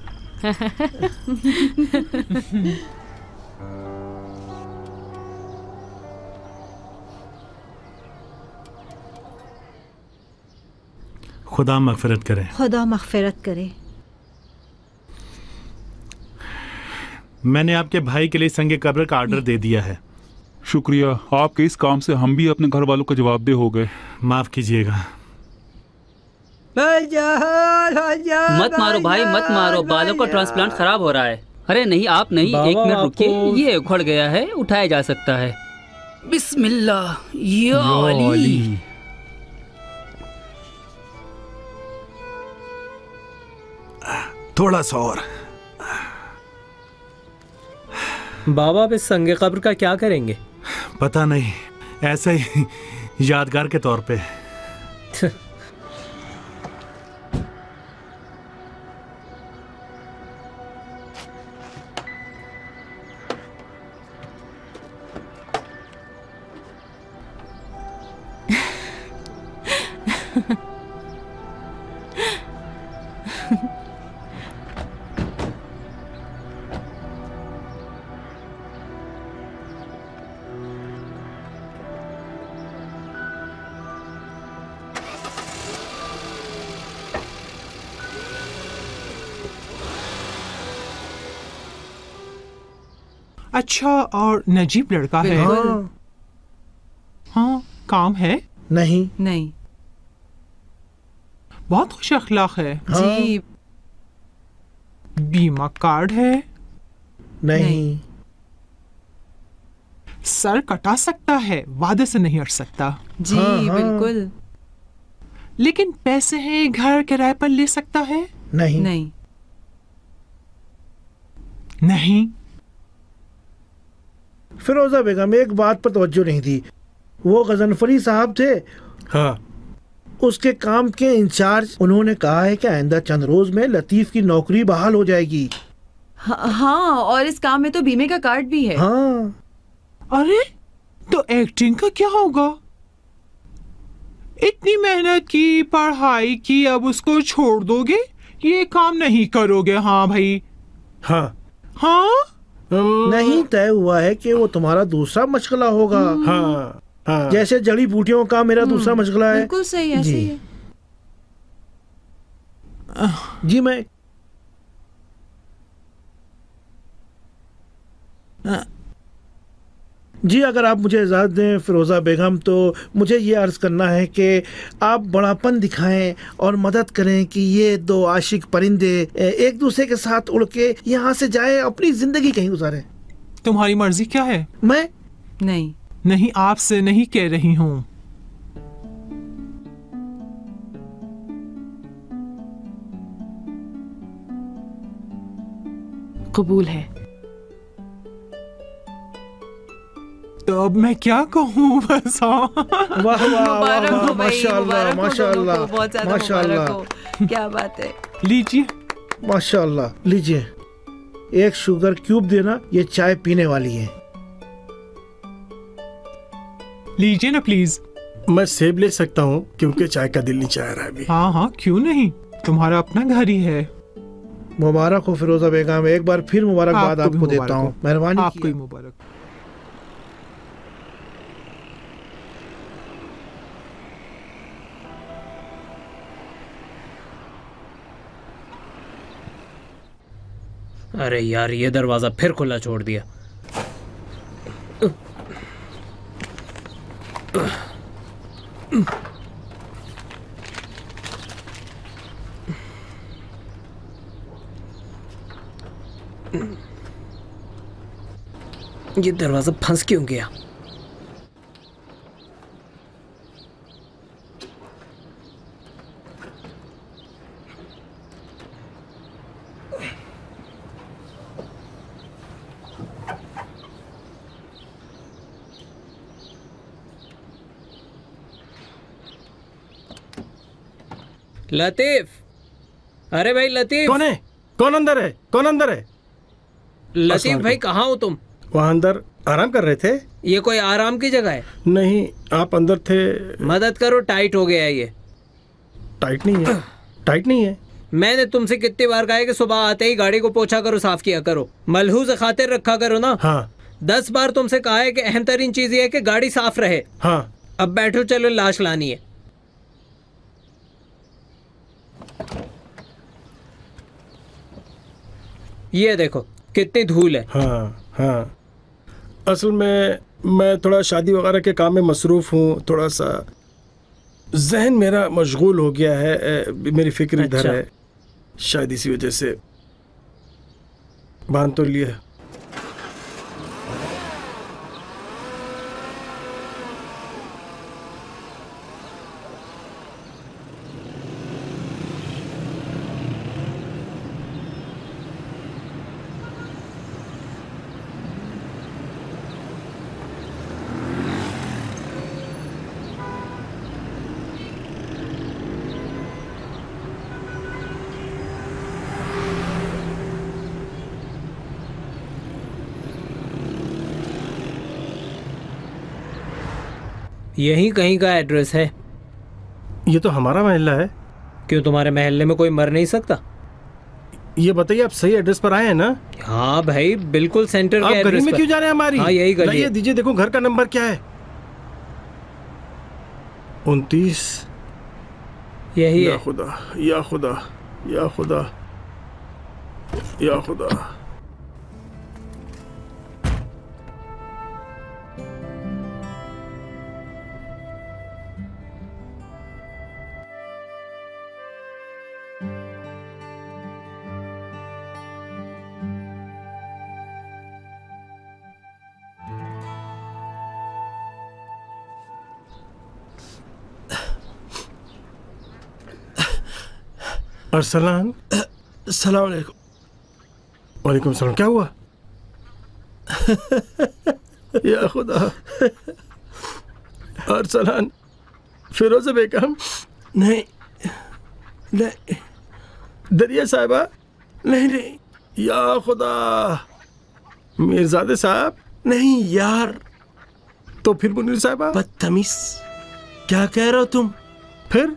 खुदा मगफिरत करे। खुदा मगफिरत करे। मैंने आपके भाई के लिए संगे कब्र का ऑर्डर दे दिया है। शुक्रिया, आपके इस काम से हम भी अपने घर वालों का जवाबदेह हो गए। माफ कीजिएगा। मत मारो भाई, मत मारो, बालों का ट्रांसप्लांट खराब हो रहा है। अरे नहीं आप नहीं, एक मिनट रुकिए, ये उखड़ गया है, उठाया जा सकता है। बिस्मिल्लाह या अली। थोड़ा सा और। बाबा अब इस संगे कब्र का क्या करेंगे? पता नहीं, ऐसे ही यादगार के तौर पे। अच्छा, और नजीब लड़का है। हाँ, हाँ, काम है? नहीं नहीं, बहुत खुश अखलाक है। हाँ। जी। बीमा कार्ड है? नहीं, नहीं। सर कटा सकता है, वादे से नहीं हट सकता। जी हाँ, हाँ। बिल्कुल लेकिन पैसे हैं, घर किराए पर ले सकता है? नहीं नहीं। नहीं। फिरोजा बेगम एक बात पर तवज्जो नहीं दी। वो गजनफरी साहब थे, हाँ, उसके काम के इंचार्ज। उन्होंने कहा है कि आइंदा चंद रोज में लतीफ की नौकरी बहाल हो जाएगी। हाँ, हाँ, और इस काम में तो बीमे का कार्ड भी है। हाँ, अरे तो एक्टिंग का क्या होगा? इतनी मेहनत की, पढ़ाई की, अब उसको छोड़ दोगे? ये काम नहीं करोगे? हाँ भाई। हाँ, हाँ। नहीं, तय हुआ है कि वो तुम्हारा दूसरा मशगला होगा। हाँ, हाँ। जैसे जड़ी बूटियों का मेरा दूसरा मशगला है। बिल्कुल सही, ऐसे ही है। जी मैं जी अगर आप मुझे इजाज़त दें फिरोज़ा बेगम, तो मुझे ये अर्ज़ करना है कि आप बड़ापन दिखाएं और मदद करें कि ये दो आशिक परिंदे एक दूसरे के साथ उड़ के यहाँ से जाएं, अपनी ज़िंदगी कहीं गुजारें। तुम्हारी मर्जी क्या है? मैं नहीं नहीं, आपसे नहीं कह रही हूँ। कबूल है। तो अब मैं क्या कहूँ बस। वाह वाह वाह, माशाअल्लाह माशाअल्लाह बहुत ज्यादा मुबारक हो। क्या बात है। लीजिए। माशाअल्लाह, लीजिए। एक शुगर क्यूब देना, ये चाय पीने वाली है। लीजिए ना प्लीज। मैं सेब ले सकता हूँ क्योंकि चाय का दिल नहीं चाह रहा है अभी। हाँ हाँ क्यों नहीं, तुम्हारा अपना घर ही है। मुबारक हो फिरोजा बेगम, एक बार फिर मुबारकबाद आपको देता हूँ। मेहरबानी, आपको ही मुबारक। अरे यार, ये दरवाजा फिर खुला छोड़ दिया। ये दरवाजा फंस क्यों गया? लतीफ, अरे भाई लतीफ। कौन है? कौन अंदर है? कौन अंदर है? लतीफ भाई कहाँ हो तुम? वहाँ अंदर आराम कर रहे थे। ये कोई आराम की जगह है? नहीं, आप अंदर थे। मदद करो, टाइट हो गया है ये। टाइट नहीं है, टाइट नहीं है। मैंने तुमसे कितनी बार कहा है कि सुबह आते ही गाड़ी को पोछा करो, साफ किया करो, मलहूज खातिर रखा करो ना। हाँ। दस बार तुमसे कहा है कि अहम तरीन चीज ये है कि गाड़ी साफ रहे। हाँ। अब बैठो, चलो लाश लानी है। ये देखो कितनी धूल है। हाँ हाँ, असल में मैं थोड़ा शादी वगैरह के काम में मसरूफ़ हूँ, थोड़ा सा जहन मेरा मशगूल हो गया है, मेरी फिक्र इधर अच्छा। है, शायद इसी वजह से बांध तो लिया। यही कहीं का एड्रेस है? ये तो हमारा मोहल्ला है। क्यों, तुम्हारे मोहल्ले में कोई मर नहीं सकता? ये बताइए, आप सही एड्रेस पर आए हैं ना? हाँ भाई, बिल्कुल सेंटर के एड्रेस में। क्यों जा रहे हैं हमारी? हाँ यही गली है। दीजिए, देखो घर का नंबर क्या है। उनतीस। यही या है। खुदा, या खुदा, या खुदा, या खुदा। अरसलान, सलाम अलैकुम। वालेकुम सलाम। क्या हुआ? या खुदा। अरसलान, फिरोज़ा बेगम। नहीं नहीं, दरिया साहिबा। नहीं नहीं, या खुदा। मीरजादे साहब। नहीं यार। तो फिर मुनीर साहिबा। बदतमीज, क्या कह रहे हो तुम? फिर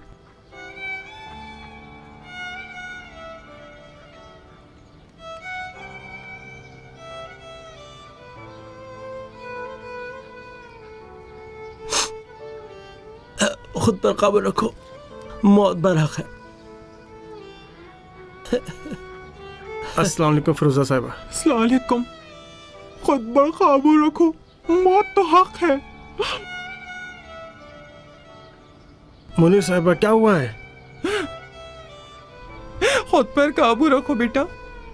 खुद पर काबू रखो, मौत बरहक है। अस्सलाम वालेकुम फिरोज़ा साहिबा। अस्सलाम वालेकुम। खुद पर काबू रखो, मौत तो हक है। मुनीर साहिबा क्या हुआ है? खुद पर काबू रखो बेटा।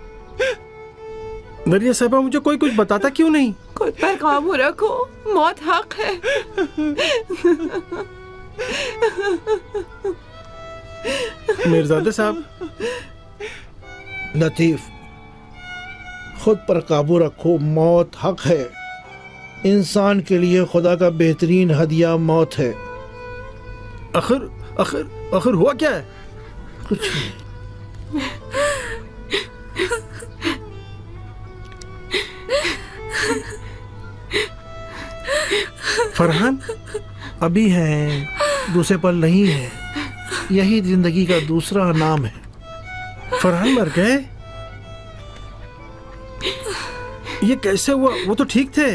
दरिया साहिबा मुझे कोई कुछ बताता क्यों नहीं? खुद पर काबू रखो, मौत हक है। मिर्जादे साहब। लतीफ, खुद पर काबू रखो, मौत हक है। इंसान के लिए खुदा का बेहतरीन हदिया मौत है। आखिर आखिर आखिर हुआ क्या है? कुछ नहीं। फरहान अभी है, दूसरे पल नहीं है। यही जिंदगी का दूसरा नाम है। फरहान मर गए? ये कैसे हुआ? वो तो ठीक थे।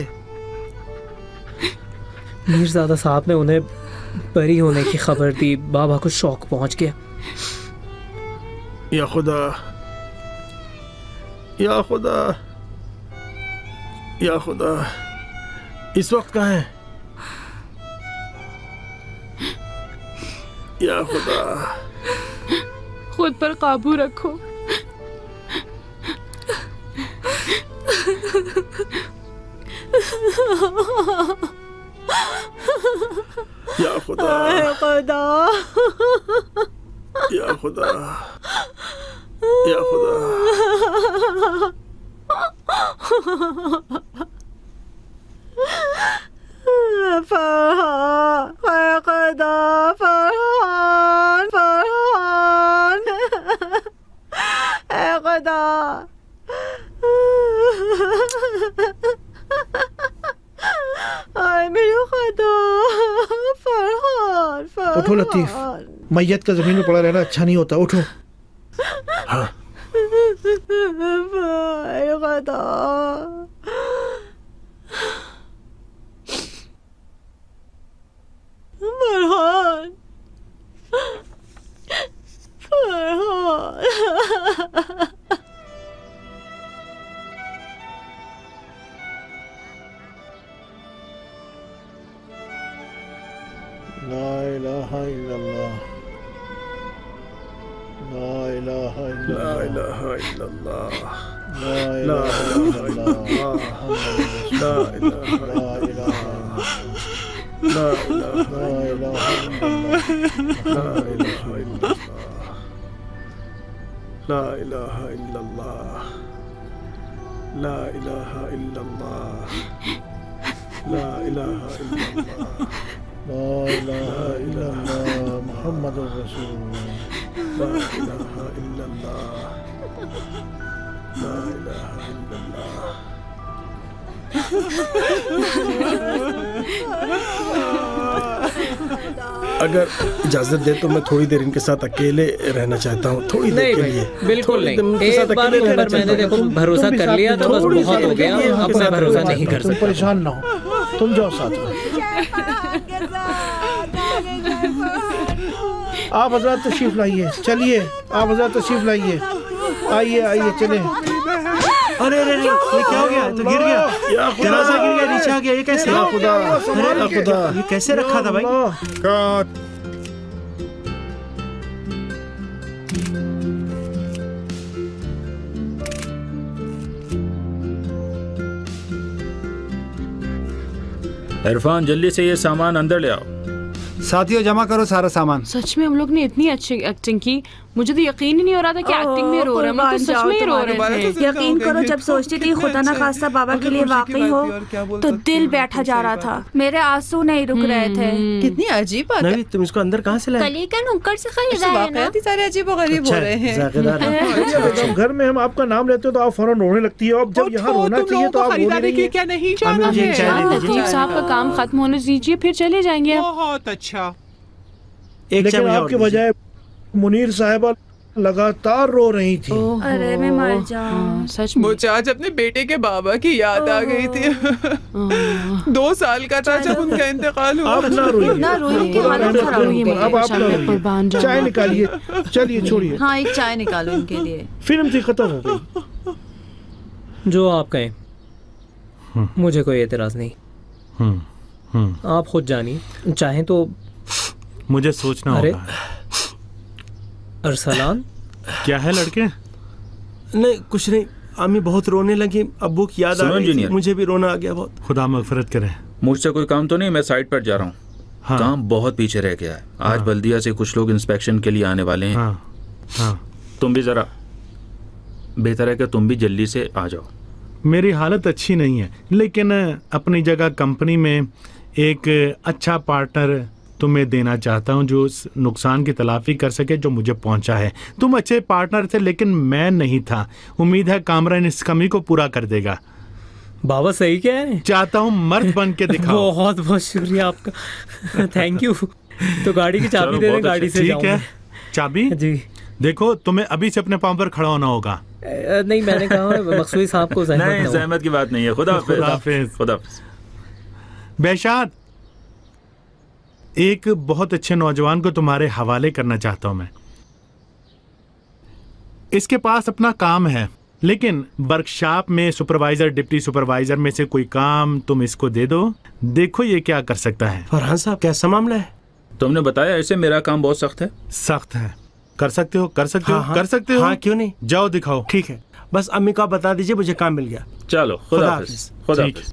मीरजादा साहब ने उन्हें बरी होने की खबर दी। बाबा को शौक पहुंच गया। या खुदा, या खुदा, या खुदा, इस वक्त कहाँ है? या खुदा, खुद पर काबू रखो। या खुदा, खुदा, या खुदा, या खुदा। फरहान, खुदा, फरहान, फरहान, ऐ खुदा। आए मेरे खुदा, फरहान, फरहान। उठो लतीफ, मैयत का जमीन में पड़ा रहना अच्छा नहीं होता। उठो। हाँ। आए खुदा। फरहान, फरहान। ला इलाहा इल्लल्लाह, ला इलाहा इल्लल्लाह, ला इलाहा इल्लल्लाह, ला इलाहा इल्लल्लाह, ला इलाहा इल्लल्लाह, ला इलाहा इल्लल्लाह, ला इलाहा इल्लल्लाह, ला इलाहा इल्लल्लाह, ला इलाहा इल्लल्लाह, मुहम्मदुर रसूलुल्लाह, ला इलाहा इल्लल्लाह, ला इलाहा इल्लल्लाह। अगर इजाजत दे तो मैं थोड़ी देर इनके साथ अकेले रहना चाहता हूँ, थोड़ी देर के लिए। बिल्कुल नहीं, एक बार उन पर मैंने देखो भरोसा कर लिया तो बस बहुत हो गया। अब मैं भरोसा नहीं कर सकता। परेशान ना हो, तुम जाओ साथ में। आप हजरत तशरीफ लाइए, चलिए आप हजरत तशरीफ लाइए, आइए आइए चले। अरे अरे अरे, ये क्या हो गया? तो गिर गया, जनाजा गिर गया, नीचे आ गया। ये कैसे? या खुदा, अरे खुदा, ये कैसे रखा था भाई? काट। इरफान जल्दी से ये सामान अंदर ले आओ। साथियों जमा करो सारा सामान। सच में हम लोग ने इतनी अच्छी एक्टिंग की, मुझे तो यकीन ही नहीं हो रहा था कि एक्टिंग में रो रहे हैं। हम तो सच में ही रो रहे थे। यकीन करो, जब सोचती थी खुदा ना खास्ता बाबा के लिए वाकई हो तो दिल बैठा जा रहा था। मेरे आंसू नहीं रुक रहे थे। कितनी अजीब बात है। तुम इसको अंदर कहाँ से लाए? कली का नुक्कड़ से खरीदा है ना। सारे अजीब और गरीब हो रहे हैं। घर में हम आपका नाम लेते हो तो आप फौरन रोने लगती है। अब जब यहाँ रोना चाहिए तो आप रो रही हैं। क्या नहीं जाना है? लतीफ साहब का काम खत्म होने दीजिए, फिर चले जाएंगे। बहुत अच्छा। लेकिन आपके बजाय मुनीर साहिबा लगातार रो रही थी। अरे मैं मर जाऊं। सच मुझे आज अपने बेटे के बाबा की याद आ गई थी। दो साल का था जब उनका इंतकाल हुआ। आप ना रोइए, ना रोइए कि हालत खराब हुई। अब आप ना रोइए, चाय निकालिए, चलिए छोड़िए। हाँ एक चाय निकालो इनके लिए। फिल्म थी, खत्म हो गई। जो आप कहें। मुझे कोई एतराज नहीं। हम्म हम्म आप खुद जानिए, चाहें तो। मुझे सोचना अरे होगा। अरसलान, क्या है लड़के? नहीं कुछ नहीं, अम्मी बहुत रोने लगी, अब्बू की याद आ रही थी, मुझे भी रोना आ गया बहुत। खुदा मगफरत करे। मुझसे कोई काम तो नहीं? मैं साइट पर जा रहा हूँ। हाँ। काम बहुत पीछे रह गया है। आज हाँ। बल्दिया से कुछ लोग इंस्पेक्शन के लिए आने वाले हैं। हाँ। हाँ। तुम भी जरा, बेहतर है कि तुम भी जल्दी से आ जाओ। मेरी हालत अच्छी नहीं है, लेकिन अपनी जगह कंपनी में एक अच्छा पार्टनर तुम्हें देना चाहता हूं जो उस नुकसान की तलाफी कर सके जो मुझे पहुंचा है। तुम अच्छे पार्टनर थे लेकिन मैं नहीं था। उम्मीद है कामरान इस कमी को पूरा कर देगा। बाबा सही कह रहे हैं। चाहता हूं मर्द बन के दिखाओ। बहुत बहुत शुक्रिया आपका, थैंक यू। तो गाड़ी की चाबी दे दें, गाड़ी से ठीक है। चाबी जी। देखो तुम्हें अभी से अपने पांव पर खड़ा होना होगा। नहीं मैंने कहा मकसूदी साहब को ज़हमत नहीं, ज़हमत की बात नहीं है। खुदा हाफिज़। खुदा बेशाद, एक बहुत अच्छे नौजवान को तुम्हारे हवाले करना चाहता हूं मैं। इसके पास अपना काम है, लेकिन वर्कशॉप में सुपरवाइजर डिप्टी सुपरवाइजर में से कोई काम तुम इसको दे दो। देखो ये क्या कर सकता है। फरहान साहब कैसा मामला है? तुमने बताया ऐसे मेरा काम बहुत सख्त है। सख्त है। कर सकते हो, कर सकते हाँ, हो, हाँ, कर सकते हो। हाँ क्यों नहीं, जाओ दिखाओ। ठीक है, बस अम्मी को आप बता दीजिए मुझे काम मिल गया। चलो खुदा हाफिज़। खुदा हाफिज़।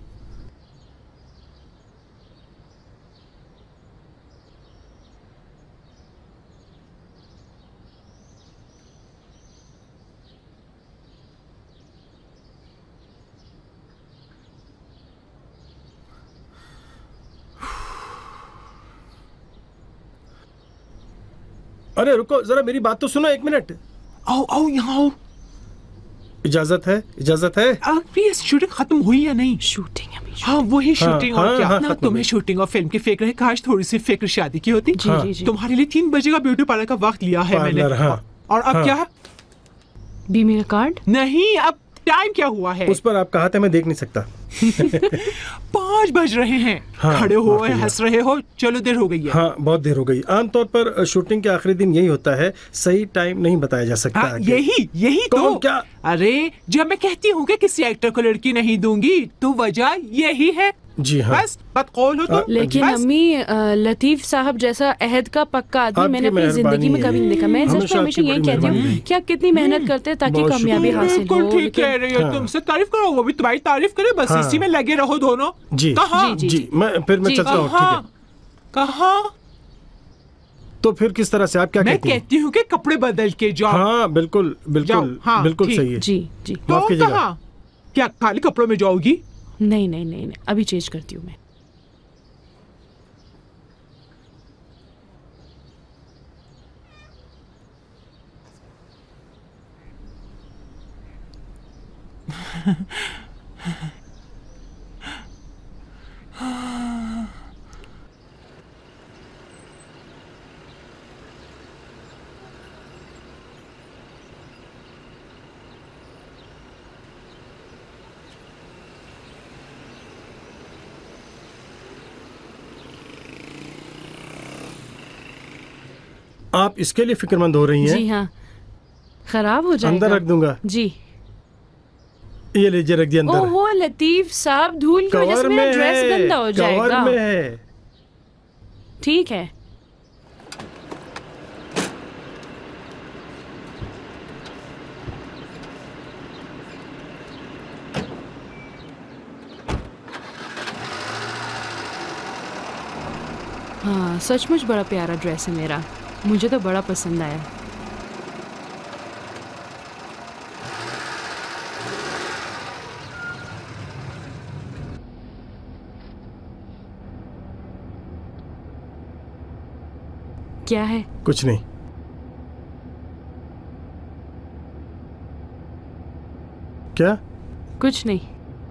अरे रुको जरा, मेरी बात तो सुनो एक मिनट। आओ आओ यहाँ आओ। इजाजत है, इजाजत है। प्लीज, शूटिंग खत्म हुई या नहीं? शूटिंग अभी। हाँ वही शूटिंग। हाँ, और क्या हाँ, ना तुम्हें शूटिंग और फिल्म की फिक्र है। काश थोड़ी सी फिक्र शादी की होती। जी, जी, जी। तुम्हारे लिए तीन बजे का ब्यूटी पार्लर का वक्त लिया है मैंने। हाँ, और अब हाँ। क्या? बीमे का कार्ड नहीं, अब टाइम क्या हुआ है? उस पर आप कहा था, मैं देख नहीं सकता। पाँच बज रहे हैं। हाँ, खड़े हो हंस रहे हो, चलो देर हो गई है। हाँ बहुत देर हो गई। आमतौर पर शूटिंग के आखिरी दिन यही होता है, सही टाइम नहीं बताया जा सकता। हाँ, यही यही तो क्या? अरे जब मैं कहती हूँ कि किसी एक्टर को लड़की नहीं दूंगी तो वजह यही है। जी हाँ। बस बदकौल हो तुम। लेकिन अम्मी, लतीफ साहब जैसा अहद का पक्का आदमी मैंने अपनी जिंदगी में कभी नहीं देखा। मैं सच में हमेशा यही कहती हूँ कि आप कितनी मेहनत करते हैं ताकि कामयाबी हासिल हो। बिल्कुल ठीक कह रही हो, तुमसे तारीफ करो, वो भी तुम्हारी तारीफ करे, बस इसी में लगे रहो दोनों। जी कहाँ? जी, जी, मैं फिर मैं चलता हूँ। ठीक है। कहाँ? तो फिर किस तरह से आप क्या मैं कहती हैं? कहती हूँ कि कपड़े बदल के जाओ। हाँ बिल्कुल बिल्कुल हाँ, बिल्कुल सही है। जी जी। तो कहाँ? क्या खाली कपड़ों में जाओगी? नहीं नहीं नहीं नहीं, अभी चेंज करती हूँ मैं। आप इसके लिए फिक्रमंद हो रही हैं? जी हाँ, खराब हो जाएगा। अंदर रख दूंगा। जी। ये लीजिए, रख दिया अंदर। ओहो लतीफ साहब, धूल की वजह से मेरा ड्रेस गंदा हो जाएगा। कवर में है। ठीक है। हाँ सचमुच बड़ा प्यारा ड्रेस है मेरा, मुझे तो बड़ा पसंद आया। क्या है? कुछ नहीं। क्या? कुछ नहीं।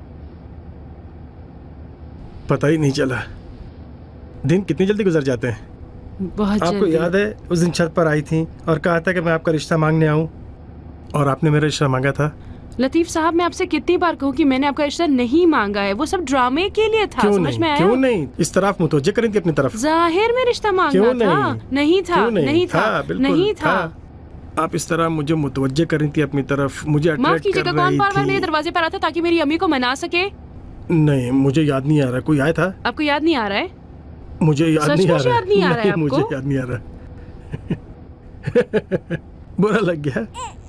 पता ही नहीं चला, दिन कितनी जल्दी गुजर जाते हैं। बहुत आपको जल्दी। याद है उस दिन छत पर आई थी और कहा था कि मैं आपका रिश्ता मांगने आऊं, और आपने मेरा रिश्ता मांगा था। लतीफ साहब, मैं आपसे कितनी बार कहूँ कि मैंने आपका रिश्ता नहीं मांगा है, वो सब ड्रामे के लिए था। क्यों समझ नहीं? में आया? क्यों नहीं? इस तरफ मुतवज्जे करें थी अपनी तरफ। जाहिर में रिश्ता मांगा क्यों था। नहीं? नहीं था, क्यों नहीं? नहीं था, था, बिल्कुल नहीं था। आप इस तरह मुझे मुतवज्जे करें थी अपनी तरफ, मुझे माफ अट्रैक्ट कर कीजिएगा, कौन रही बार बार थी। मेरे दरवाजे पर आता ताकि मेरी अम्मी को मना सके? नहीं, मुझे याद नहीं आ रहा। कोई आया था? आपको याद नहीं आ रहा है? मुझे याद नहीं आ रहा। याद नहीं आ रहा है आपको? मुझे याद नहीं आ रहा। बुरा लग गया।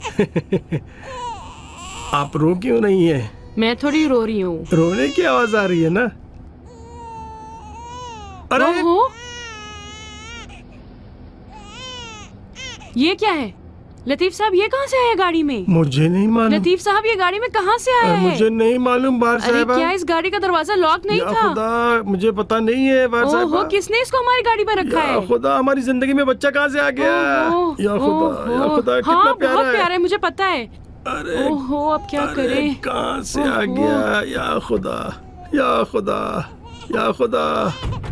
आप रो क्यों नहीं है? मैं थोड़ी रो रही हूँ। रोने की आवाज आ रही है ना? अरे ये क्या है? लतीफ साहब ये कहाँ से आया गाड़ी में? मुझे नहीं मालूम। लतीफ साहब ये गाड़ी में कहाँ से आया है? मुझे नहीं मालूम बाहर साहब। क्या इस गाड़ी का दरवाजा लॉक नहीं था? खुदा, मुझे पता नहीं है बाहर साहब। ओहो, किसने इसको हमारी गाड़ी में रखा है? खुदा, हमारी जिंदगी में बच्चा कहाँ से आ गया? या खुदा, या खुदा, कितना प्यारा है। बहुत प्यारा है, मुझे पता है। अरे ओहो, अब क्या करें? कहाँ से आ गया? या खुदा, या खुदा, या खुदा।